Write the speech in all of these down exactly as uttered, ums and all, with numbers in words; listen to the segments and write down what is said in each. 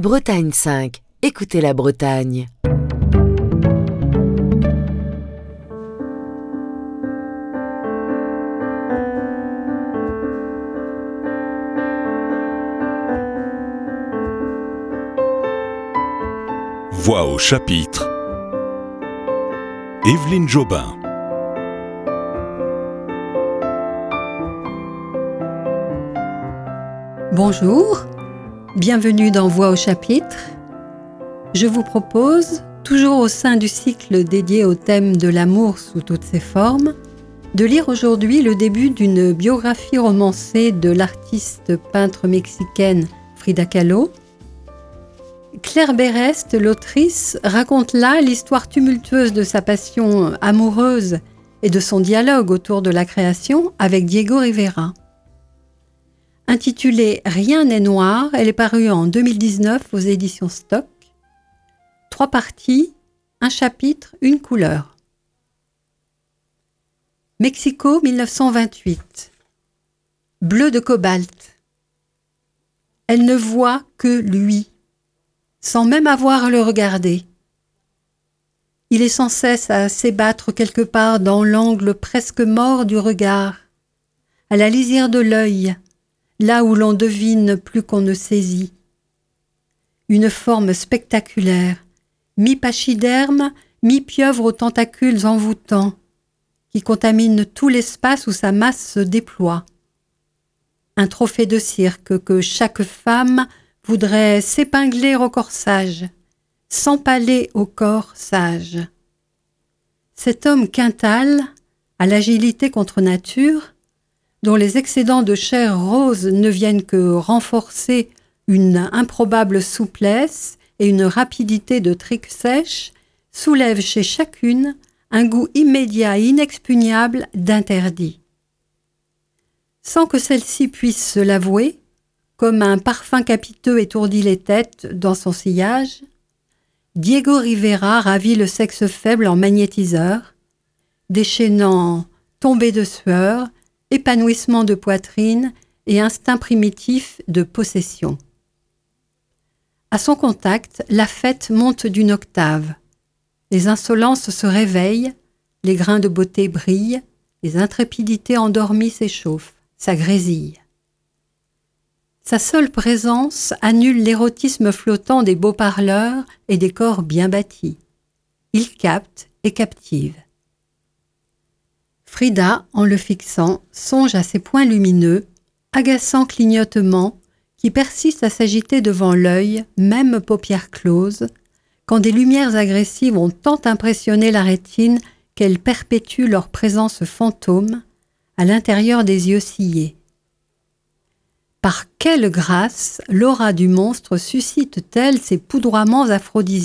Bretagne cinq, écoutez la Bretagne. Voix au chapitre, Évelyne Jobin. Bonjour, bienvenue dans Voix au chapitre. Je vous propose, toujours au sein du cycle dédié au thème de l'amour sous toutes ses formes, de lire aujourd'hui le début d'une biographie romancée de l'artiste peintre mexicaine Frida Kahlo. Claire Berest, l'autrice, raconte là l'histoire tumultueuse de sa passion amoureuse et de son dialogue autour de la création avec Diego Rivera. Intitulée « Rien n'est noir », elle est parue en deux mille dix-neuf aux éditions Stock. Trois parties, un chapitre, une couleur. Mexico, dix-neuf cent vingt-huit. Bleu de cobalt. Elle ne voit que lui, sans même avoir à le regarder. Il est sans cesse à s'ébattre quelque part dans l'angle presque mort du regard, à la lisière de l'œil, là où l'on devine plus qu'on ne saisit. Une forme spectaculaire, mi-pachyderme, mi-pieuvre aux tentacules envoûtants, qui contamine tout l'espace où sa masse se déploie. Un trophée de cirque que chaque femme voudrait s'épingler au corsage, s'empaler au corps sage. Cet homme quintal, à l'agilité contre nature, dont les excédents de chair rose ne viennent que renforcer une improbable souplesse et une rapidité de trique sèche, soulève chez chacune un goût immédiat et inexpugnable d'interdit. Sans que celle-ci puisse se l'avouer, comme un parfum capiteux étourdit les têtes dans son sillage, Diego Rivera ravit le sexe faible en magnétiseur, déchaînant tombées de sueur, épanouissement de poitrine et instinct primitif de possession. À son contact, la fête monte d'une octave. Les insolences se réveillent, les grains de beauté brillent, les intrépidités endormies s'échauffent, ça grésille. Sa seule présence annule l'érotisme flottant des beaux parleurs et des corps bien bâtis. Il capte et captive. Frida, en le fixant, songe à ses points lumineux, agaçants clignotements, qui persistent à s'agiter devant l'œil, même paupières closes, quand des lumières agressives ont tant impressionné la rétine qu'elles perpétuent leur présence fantôme à l'intérieur des yeux sciés. Par quelle grâce l'aura du monstre suscite-t-elle ces poudroiements aphrodisiaques ?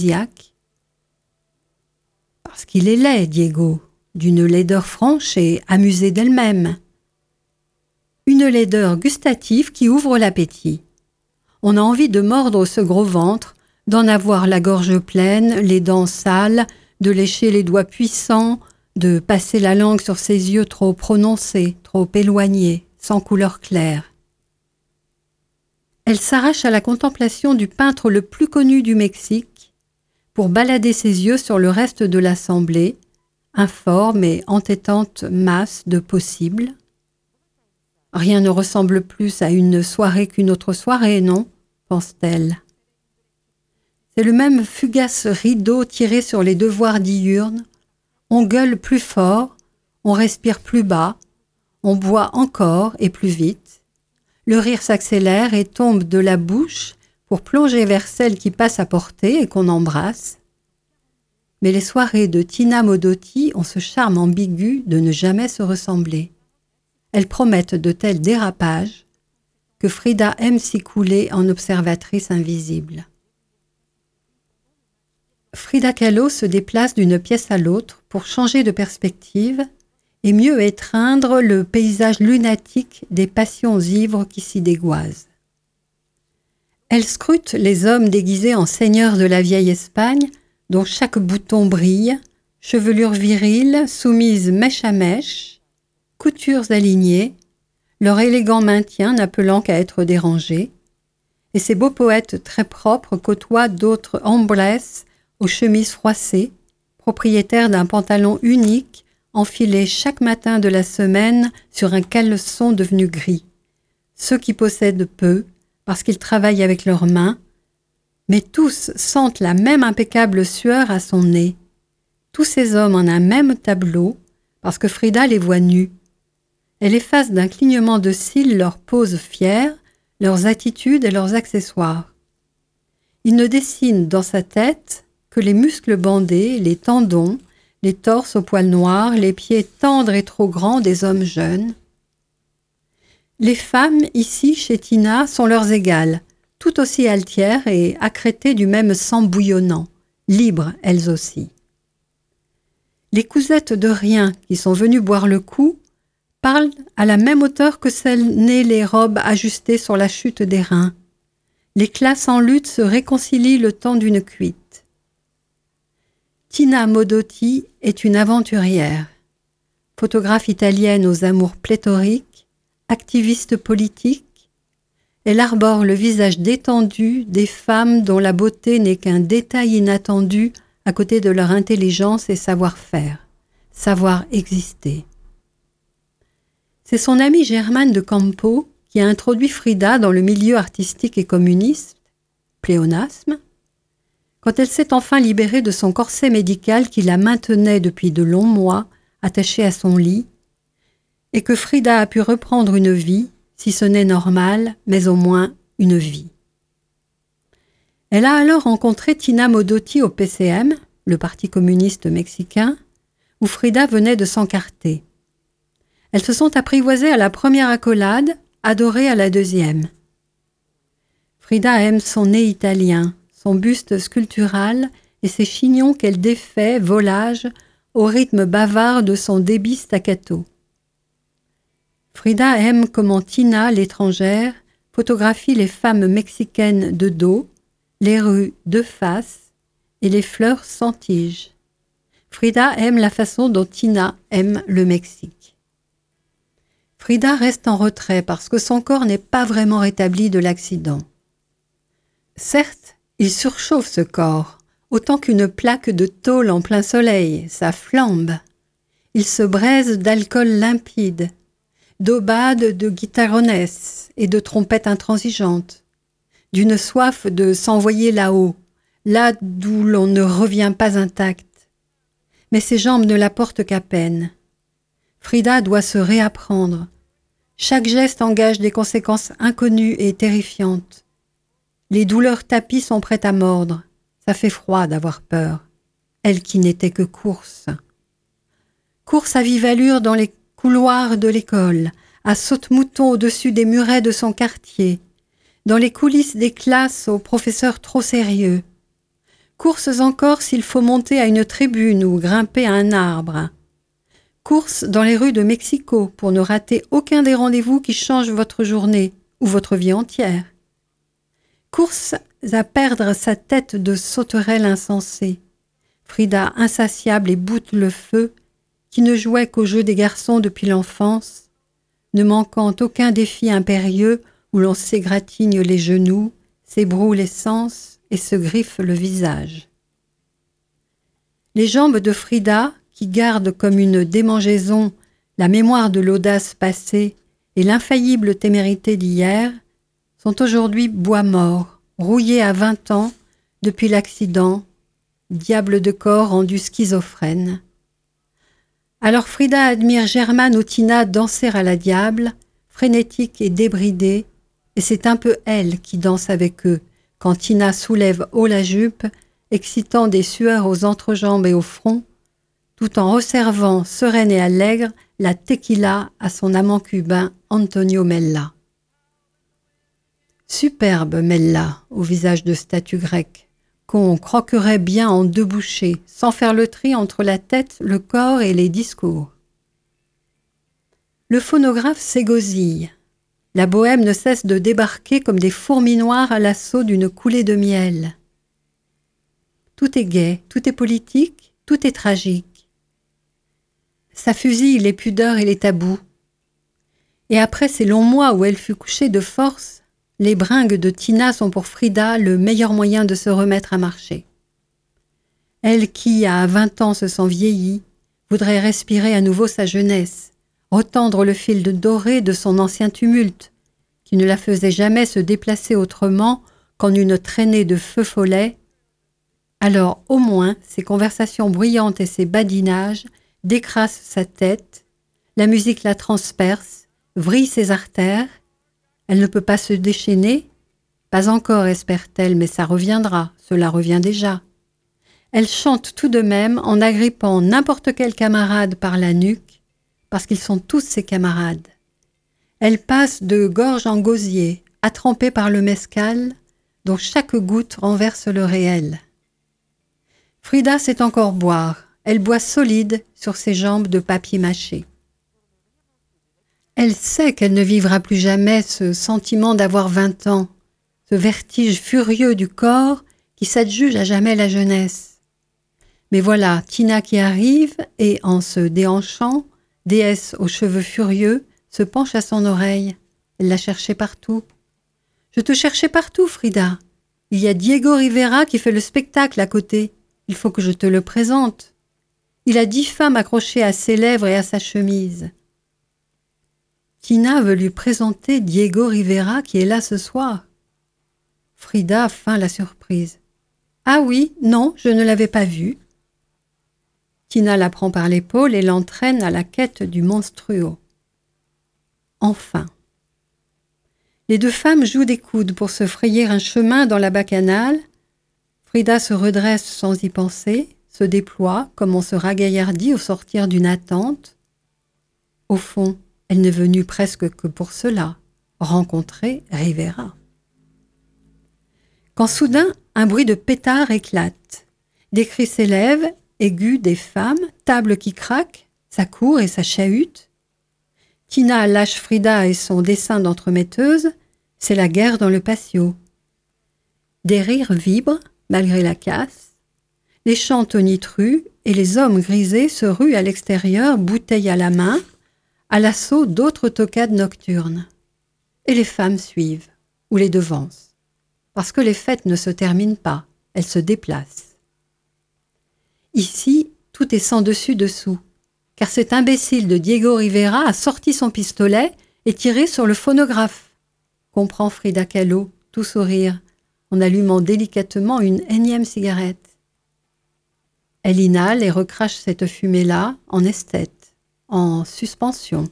Parce qu'il est laid, Diego, d'une laideur franche et amusée d'elle-même. Une laideur gustative qui ouvre l'appétit. On a envie de mordre ce gros ventre, d'en avoir la gorge pleine, les dents sales, de lécher les doigts puissants, de passer la langue sur ses yeux trop prononcés, trop éloignés, sans couleur claire. Elle s'arrache à la contemplation du peintre le plus connu du Mexique pour balader ses yeux sur le reste de l'assemblée, informe et entêtante masse de possibles. Rien ne ressemble plus à une soirée qu'une autre soirée, non ? Pense-t-elle. C'est le même fugace rideau tiré sur les devoirs diurnes. On gueule plus fort, on respire plus bas, on boit encore et plus vite. Le rire s'accélère et tombe de la bouche pour plonger vers celle qui passe à portée et qu'on embrasse. Mais les soirées de Tina Modotti ont ce charme ambigu de ne jamais se ressembler. Elles promettent de tels dérapages que Frida aime s'y couler en observatrice invisible. Frida Kahlo se déplace d'une pièce à l'autre pour changer de perspective et mieux étreindre le paysage lunatique des passions ivres qui s'y dégoisent. Elle scrute les hommes déguisés en seigneurs de la vieille Espagne, dont chaque bouton brille, chevelure virile soumise mèche à mèche, coutures alignées, leur élégant maintien n'appelant qu'à être dérangé, et ces beaux poètes très propres côtoient d'autres hombres aux chemises froissées, propriétaires d'un pantalon unique enfilé chaque matin de la semaine sur un caleçon devenu gris. Ceux qui possèdent peu, parce qu'ils travaillent avec leurs mains, mais tous sentent la même impeccable sueur à son nez. Tous ces hommes en un même tableau, parce que Frida les voit nus. Elle efface d'un clignement de cils leurs poses fières, leurs attitudes et leurs accessoires. Il ne dessine dans sa tête que les muscles bandés, les tendons, les torses aux poils noirs, les pieds tendres et trop grands des hommes jeunes. Les femmes, ici, chez Tina, sont leurs égales, tout aussi altières et accrétées du même sang bouillonnant, libres elles aussi. Les cousettes de rien qui sont venues boire le coup parlent à la même hauteur que celles nées les robes ajustées sur la chute des reins. Les classes en lutte se réconcilient le temps d'une cuite. Tina Modotti est une aventurière, photographe italienne aux amours pléthoriques, activiste politique. Elle arbore le visage détendu des femmes dont la beauté n'est qu'un détail inattendu à côté de leur intelligence et savoir-faire, savoir exister. C'est son amie Germane de Campo qui a introduit Frida dans le milieu artistique et communiste, pléonasme, quand elle s'est enfin libérée de son corset médical qui la maintenait depuis de longs mois attachée à son lit, et que Frida a pu reprendre une vie, si ce n'est normale, mais au moins une vie. Elle a alors rencontré Tina Modotti au P C M, le Parti communiste mexicain, où Frida venait de s'encarter. Elles se sont apprivoisées à la première accolade, adorées à la deuxième. Frida aime son nez italien, son buste sculptural et ses chignons qu'elle défait, volage, au rythme bavard de son débit staccato. Frida aime comment Tina, l'étrangère, photographie les femmes mexicaines de dos, les rues de face et les fleurs sans tige. Frida aime la façon dont Tina aime le Mexique. Frida reste en retrait parce que son corps n'est pas vraiment rétabli de l'accident. Certes, il surchauffe ce corps, autant qu'une plaque de tôle en plein soleil, ça flambe. Il se braise d'alcool limpide, d'aubades de guitarrones et de trompettes intransigeantes, d'une soif de s'envoyer là-haut, là d'où l'on ne revient pas intact. Mais ses jambes ne la portent qu'à peine. Frida doit se réapprendre. Chaque geste engage des conséquences inconnues et terrifiantes. Les douleurs tapies sont prêtes à mordre. Ça fait froid d'avoir peur. Elle qui n'était que course. Course à vive allure dans les couloirs de l'école, à saute-mouton au-dessus des murets de son quartier, dans les coulisses des classes aux professeurs trop sérieux. Courses encore s'il faut monter à une tribune ou grimper à un arbre. Courses dans les rues de Mexico pour ne rater aucun des rendez-vous qui changent votre journée ou votre vie entière. Courses à perdre sa tête de sauterelle insensée. Frida insatiable et boute le feu, qui ne jouait qu'au jeu des garçons depuis l'enfance, ne manquant aucun défi impérieux où l'on s'égratigne les genoux, s'ébroue les sens et se griffe le visage. Les jambes de Frida, qui gardent comme une démangeaison la mémoire de l'audace passée et l'infaillible témérité d'hier, sont aujourd'hui bois mort, rouillées à vingt ans depuis l'accident, diable de corps rendu schizophrène. Alors Frida admire Germane ou Tina danser à la diable, frénétique et débridée, et c'est un peu elle qui danse avec eux, quand Tina soulève haut la jupe, excitant des sueurs aux entrejambes et au front, tout en resservant, sereine et allègre, la tequila à son amant cubain Antonio Mella. Superbe Mella, au visage de statue grecque, qu'on croquerait bien en deux bouchées, sans faire le tri entre la tête, le corps et les discours. Le phonographe s'égosille. La bohème ne cesse de débarquer comme des fourmis noires à l'assaut d'une coulée de miel. Tout est gai, tout est politique, tout est tragique. Ça fusille les pudeurs et les tabous. Et après ces longs mois où elle fut couchée de force, les bringues de Tina sont pour Frida le meilleur moyen de se remettre à marcher. Elle qui, à vingt ans, se sent vieillie, voudrait respirer à nouveau sa jeunesse, retendre le fil de doré de son ancien tumulte, qui ne la faisait jamais se déplacer autrement qu'en une traînée de feu follet. Alors, au moins, ses conversations bruyantes et ses badinages décrassent sa tête, la musique la transperce, vrille ses artères. Elle ne peut pas se déchaîner, pas encore, espère-t-elle, mais ça reviendra, cela revient déjà. Elle chante tout de même en agrippant n'importe quel camarade par la nuque, parce qu'ils sont tous ses camarades. Elle passe de gorge en gosier, attrempée par le mescal, dont chaque goutte renverse le réel. Frida sait encore boire, elle boit solide sur ses jambes de papier mâché. Elle sait qu'elle ne vivra plus jamais ce sentiment d'avoir vingt ans, ce vertige furieux du corps qui s'adjuge à jamais la jeunesse. Mais voilà Tina qui arrive et, en se déhanchant, déesse aux cheveux furieux, se penche à son oreille. Elle l'a cherché partout. « Je te cherchais partout, Frida. Il y a Diego Rivera qui fait le spectacle à côté. Il faut que je te le présente. Il a dix femmes accrochées à ses lèvres et à sa chemise. » Tina veut lui présenter Diego Rivera qui est là ce soir. Frida feint la surprise. « Ah oui, non, je ne l'avais pas vu. » Tina la prend par l'épaule et l'entraîne à la quête du monstruo. Enfin. Les deux femmes jouent des coudes pour se frayer un chemin dans la bacchanale. Frida se redresse sans y penser, se déploie comme on se ragaillardit au sortir d'une attente. Au fond, elle n'est venue presque que pour cela, rencontrer Rivera. Quand soudain, un bruit de pétard éclate. Des cris s'élèvent, aigus des femmes, table qui craque, ça court et ça chahute. Tina lâche Frida et son dessin d'entremetteuse, c'est la guerre dans le patio. Des rires vibrent, malgré la casse. Les chants tonitruent et les hommes grisés se ruent à l'extérieur, bouteille à la main, à l'assaut d'autres toccades nocturnes. Et les femmes suivent, ou les devancent, parce que les fêtes ne se terminent pas, elles se déplacent. Ici, tout est sans dessus-dessous, car cet imbécile de Diego Rivera a sorti son pistolet et tiré sur le phonographe, comprend Frida Kahlo, tout sourire, en allumant délicatement une énième cigarette. Elle inhale et recrache cette fumée-là en esthète, en suspension.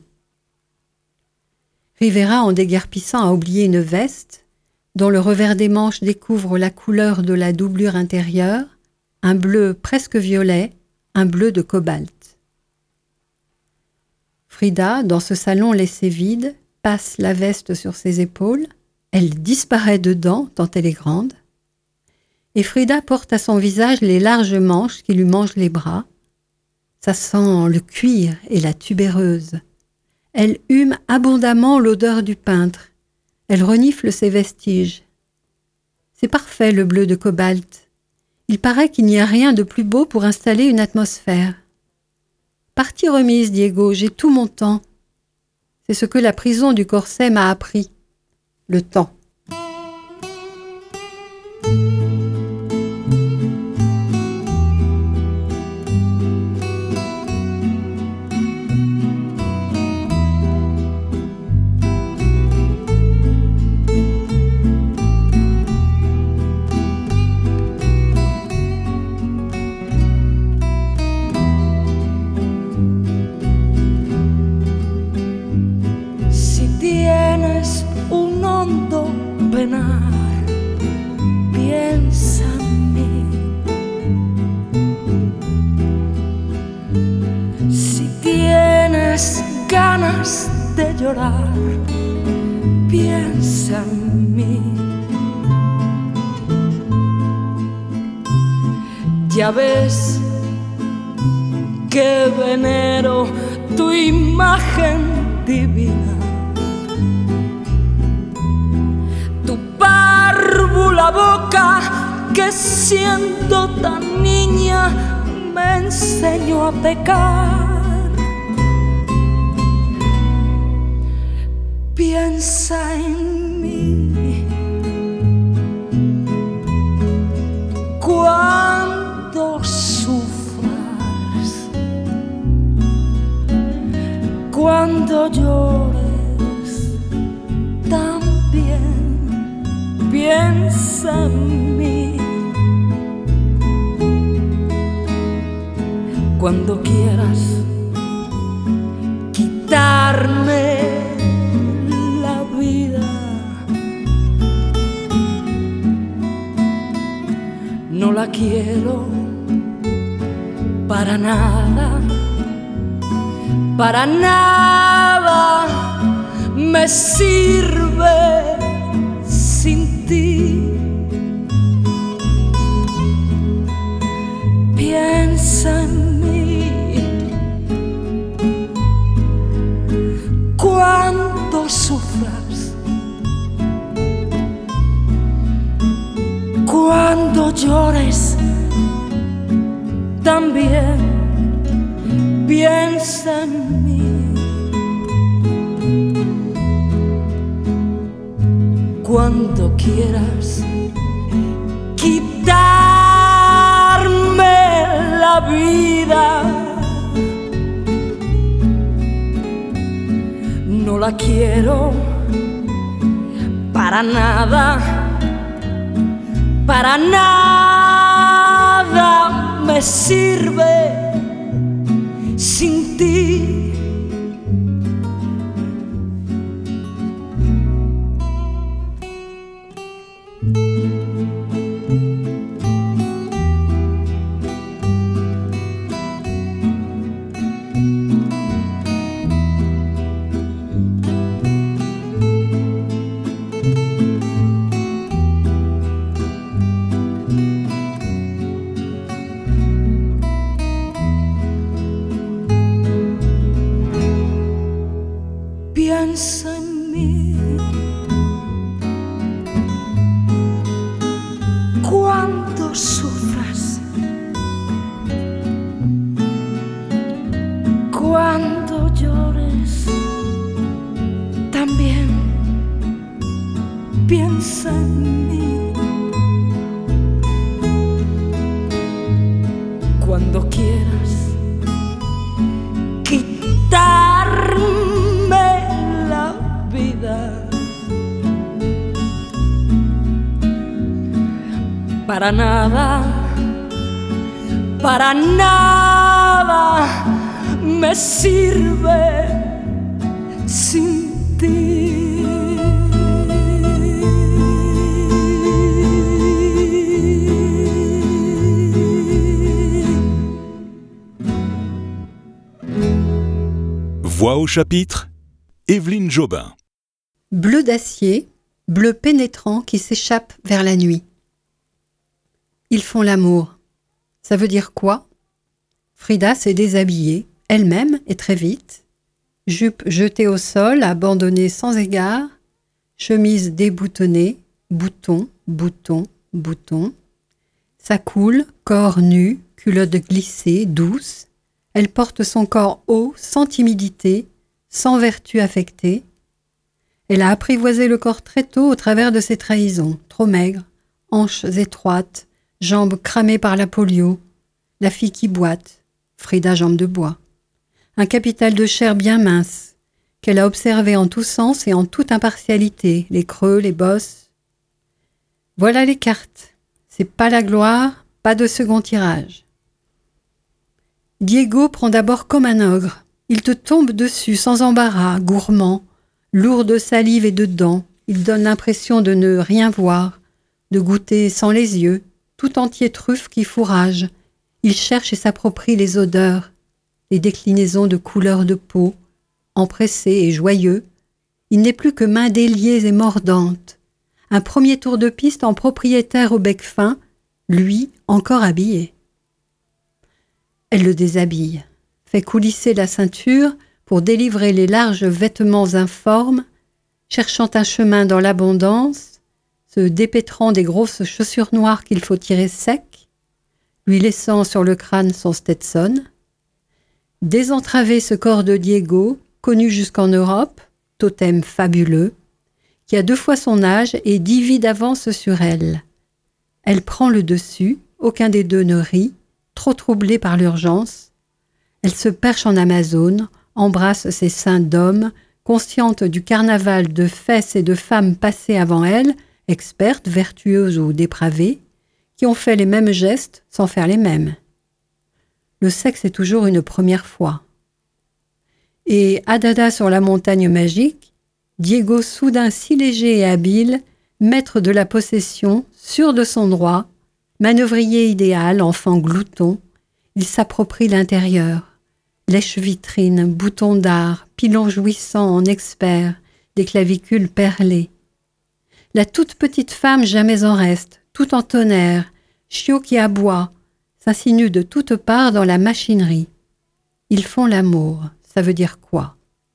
Rivera, en déguerpissant, a oublié une veste, dont le revers des manches découvre la couleur de la doublure intérieure, un bleu presque violet, un bleu de cobalt. Frida, dans ce salon laissé vide, passe la veste sur ses épaules, elle disparaît dedans tant elle est grande, et Frida porte à son visage les larges manches qui lui mangent les bras. Ça sent le cuir et la tubéreuse. Elle hume abondamment l'odeur du peintre. Elle renifle ses vestiges. C'est parfait le bleu de cobalt. Il paraît qu'il n'y a rien de plus beau pour installer une atmosphère. Partie remise, Diego, j'ai tout mon temps. C'est ce que la prison du corset m'a appris. Le temps. Piensa en mí. Si tienes ganas de llorar, piensa en mí. Ya ves que venero tu imagen divina. La boca que siendo tan niña me enseñó a pecar. Piensa en mí. Cuando llores, también piensa en mí. Cuando quieras quitarme la vida, no la quiero para nada, para nada me sirve sin ti. Piensa en mí cuando sufras, cuando llores, también piensa en mí. Cuando quieras quitarme la vida, no la quiero para nada, para nada me sirve sin ti. Piensa en mí cuando sufras, cuando llores, también piensa en mí. Cuando quieras quitarme la vida, para nada, para nada me sirve sin ti. Voix au chapitre, Évelyne Jobin. Bleu d'acier, bleu pénétrant qui s'échappe vers la nuit. Ils font l'amour. Ça veut dire quoi? Frida s'est déshabillée, elle-même et très vite. Jupe jetée au sol, abandonnée sans égard. Chemise déboutonnée, bouton, bouton, bouton. Ça coule, corps nu, culotte glissée, douce. Elle porte son corps haut, sans timidité, sans vertu affectée. Elle a apprivoisé le corps très tôt au travers de ses trahisons, trop maigre, hanches étroites, jambes cramées par la polio, la fille qui boite, Frida jambe de bois. Un capital de chair bien mince, qu'elle a observé en tous sens et en toute impartialité, les creux, les bosses. Voilà les cartes. C'est pas la gloire, pas de second tirage. Diego prend d'abord comme un ogre. Il te tombe dessus sans embarras, gourmand, lourd de salive et de dents. Il donne l'impression de ne rien voir, de goûter sans les yeux, tout entier truffe qui fourrage. Il cherche et s'approprie les odeurs, les déclinaisons de couleurs de peau, empressé et joyeux. Il n'est plus que mains déliées et mordantes. Un premier tour de piste en propriétaire au bec fin, lui encore habillé. Elle le déshabille, fait coulisser la ceinture pour délivrer les larges vêtements informes, cherchant un chemin dans l'abondance, se dépêtrant des grosses chaussures noires qu'il faut tirer sec, lui laissant sur le crâne son Stetson. Désentraver ce corps de Diego, connu jusqu'en Europe, totem fabuleux, qui a deux fois son âge et dix vies d'avance sur elle. Elle prend le dessus, aucun des deux ne rit, trop troublée par l'urgence. Elle se perche en Amazone, embrasse ses seins d'homme, consciente du carnaval de fesses et de femmes passées avant elle, expertes, vertueuses ou dépravées, qui ont fait les mêmes gestes sans faire les mêmes. Le sexe est toujours une première fois. Et Adada sur la montagne magique, Diego soudain si léger et habile, maître de la possession, sûr de son droit, manœuvrier idéal, enfant glouton, il s'approprie l'intérieur, lèche-vitrine, bouton d'art, pilon jouissant en expert, des clavicules perlées. La toute petite femme jamais en reste, tout en tonnerre, chiot qui aboie, s'insinue de toutes parts dans la machinerie. Ils font l'amour, ça veut dire quoi?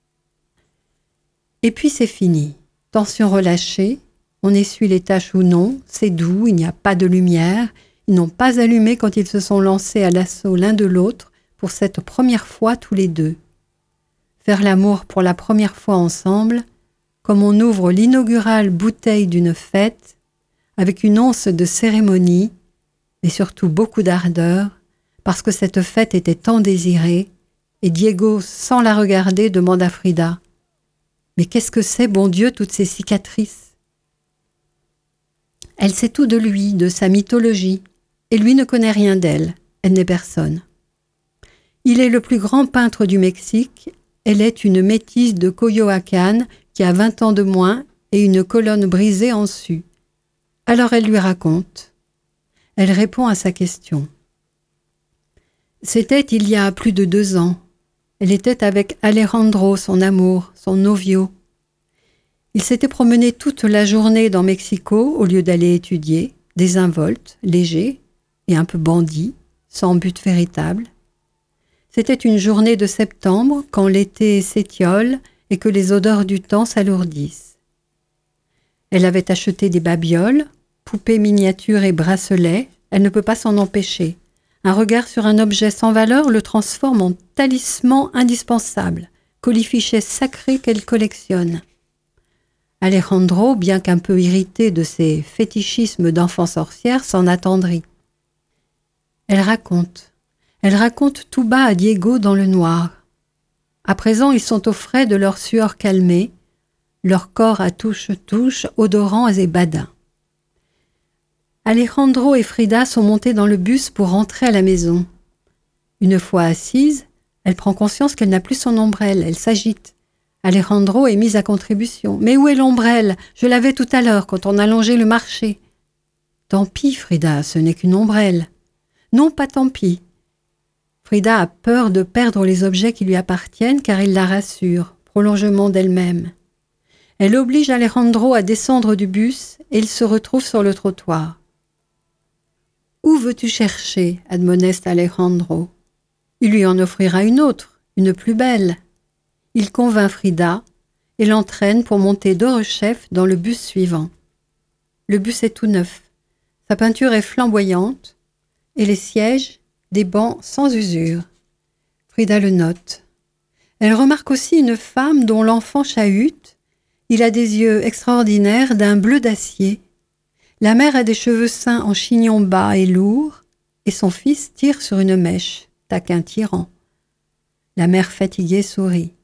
Et puis c'est fini, tension relâchée, on essuie les taches ou non, c'est doux, il n'y a pas de lumière, ils n'ont pas allumé quand ils se sont lancés à l'assaut l'un de l'autre pour cette première fois tous les deux. Faire l'amour pour la première fois ensemble, comme on ouvre l'inaugurale bouteille d'une fête, avec une once de cérémonie, mais surtout beaucoup d'ardeur, parce que cette fête était tant désirée, et Diego, sans la regarder, demande à Frida « Mais qu'est-ce que c'est, bon Dieu, toutes ces cicatrices ?» Elle sait tout de lui, de sa mythologie, et lui ne connaît rien d'elle, elle n'est personne. Il est le plus grand peintre du Mexique, elle est une métisse de Coyoacán qui a vingt ans de moins et une colonne brisée en su. Alors elle lui raconte. Elle répond à sa question. C'était il y a plus de deux ans. Elle était avec Alejandro, son amour, son novio. Ils s'étaient promenés toute la journée dans Mexico au lieu d'aller étudier, désinvoltes, légers et un peu bandits, sans but véritable. C'était une journée de septembre, quand l'été s'étiole et que les odeurs du temps s'alourdissent. Elle avait acheté des babioles, poupées miniatures et bracelets, elle ne peut pas s'en empêcher. Un regard sur un objet sans valeur le transforme en talisman indispensable, colifichet sacré qu'elle collectionne. Alejandro, bien qu'un peu irrité de ces fétichismes d'enfant sorcière, s'en attendrit. Elle raconte. Elle raconte tout bas à Diego dans le noir. À présent, ils sont au frais de leur sueur calmée, leur corps à touche-touche, odorants et badins. Alejandro et Frida sont montés dans le bus pour rentrer à la maison. Une fois assise, elle prend conscience qu'elle n'a plus son ombrelle, elle s'agite. Alejandro est mis à contribution. « Mais où est l'ombrelle? Je l'avais tout à l'heure quand on a longé le marché. »« Tant pis, Frida, ce n'est qu'une ombrelle. »« Non, pas tant pis. » Frida a peur de perdre les objets qui lui appartiennent car il la rassure, prolongement d'elle-même. Elle oblige Alejandro à descendre du bus et il se retrouve sur le trottoir. « Où veux-tu chercher ?» admoneste Alejandro. Il lui en offrira une autre, une plus belle. Il convainc Frida et l'entraîne pour monter d'Orechef dans le bus suivant. Le bus est tout neuf. Sa peinture est flamboyante et les sièges, des bancs sans usure. Frida le note. Elle remarque aussi une femme dont l'enfant chahute. Il a des yeux extraordinaires d'un bleu d'acier. La mère a des cheveux ceints en chignon bas et lourd, et son fils tire sur une mèche, taquin tyran. La mère fatiguée sourit.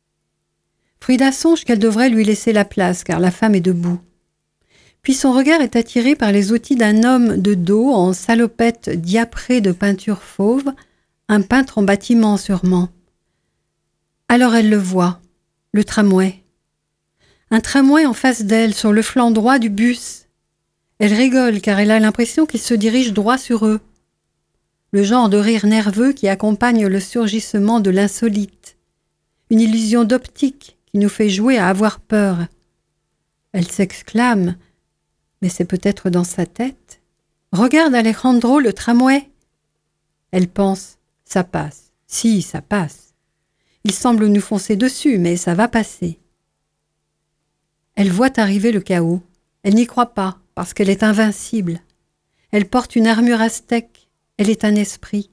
Frida songe qu'elle devrait lui laisser la place, car la femme est debout. Puis son regard est attiré par les outils d'un homme de dos en salopette diaprée de peinture fauve, un peintre en bâtiment sûrement. Alors elle le voit, le tramway. Un tramway en face d'elle, sur le flanc droit du bus. Elle rigole car elle a l'impression qu'il se dirige droit sur eux. Le genre de rire nerveux qui accompagne le surgissement de l'insolite. Une illusion d'optique qui nous fait jouer à avoir peur. Elle s'exclame, mais c'est peut-être dans sa tête. Regarde Alejandro, le tramway. Elle pense, ça passe. Si, ça passe. Il semble nous foncer dessus, mais ça va passer. Elle voit arriver le chaos. Elle n'y croit pas, parce qu'elle est invincible. Elle porte une armure aztèque. Elle est un esprit.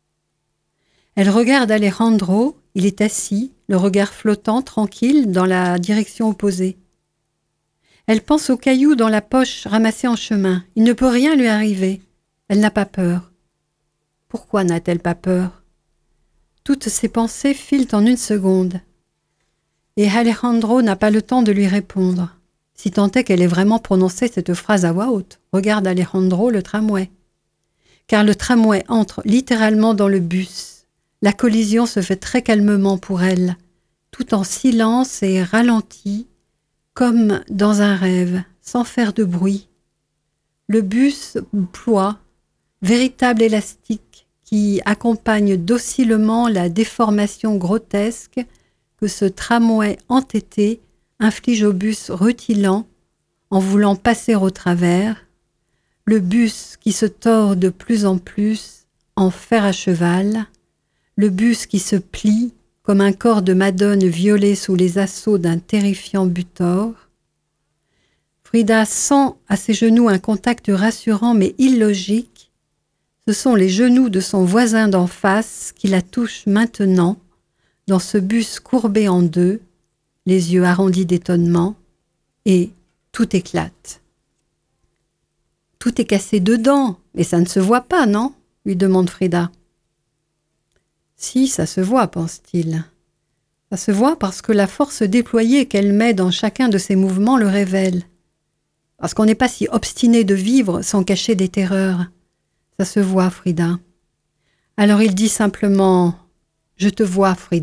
Elle regarde Alejandro. Il est assis, le regard flottant, tranquille, dans la direction opposée. Elle pense aux cailloux dans la poche ramassés en chemin. Il ne peut rien lui arriver. Elle n'a pas peur. Pourquoi n'a-t-elle pas peur? toutes ses pensées filent en une seconde. Et Alejandro n'a pas le temps de lui répondre, si tant est qu'elle ait vraiment prononcé cette phrase à voix haute. Regarde Alejandro le tramway. Car le tramway entre littéralement dans le bus. La collision se fait très calmement pour elle, tout en silence et ralenti, comme dans un rêve, sans faire de bruit. Le bus ploie, véritable élastique qui accompagne docilement la déformation grotesque que ce tramway entêté inflige au bus rutilant en voulant passer au travers, le bus qui se tord de plus en plus en fer à cheval, le bus qui se plie comme un corps de Madone violé sous les assauts d'un terrifiant butor. Frida sent à ses genoux un contact rassurant mais illogique. Ce sont les genoux de son voisin d'en face qui la touchent maintenant, dans ce bus courbé en deux, les yeux arrondis d'étonnement, et tout éclate. Tout est cassé dedans, mais ça ne se voit pas, non ? lui demande Frida. Si, ça se voit, pense-t-il. Ça se voit parce que la force déployée qu'elle met dans chacun de ses mouvements le révèle. Parce qu'on n'est pas si obstiné de vivre sans cacher des terreurs. Ça se voit, Frida. Alors il dit simplement « Je te vois, Frida ».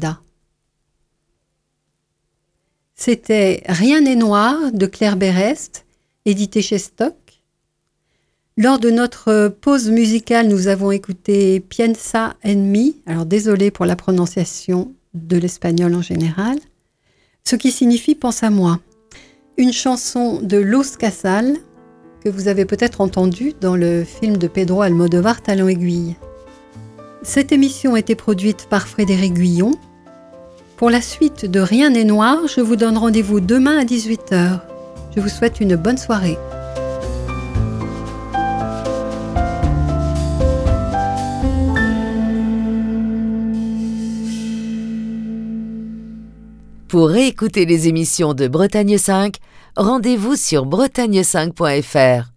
C'était « Rien n'est noir » de Claire Berest, édité chez Stock. Lors de notre pause musicale, nous avons écouté Piensa en mí, alors désolé pour la prononciation de l'espagnol en général, ce qui signifie « pense à moi ». Une chanson de Luz Casal, que vous avez peut-être entendue dans le film de Pedro Almodóvar, Talon aiguille. Cette émission a été produite par Frédéric Guyon. Pour la suite de Rien n'est noir, je vous donne rendez-vous demain à dix-huit heures. Je vous souhaite une bonne soirée. Pour réécouter les émissions de Bretagne cinq, rendez-vous sur bretagne cinq point f r.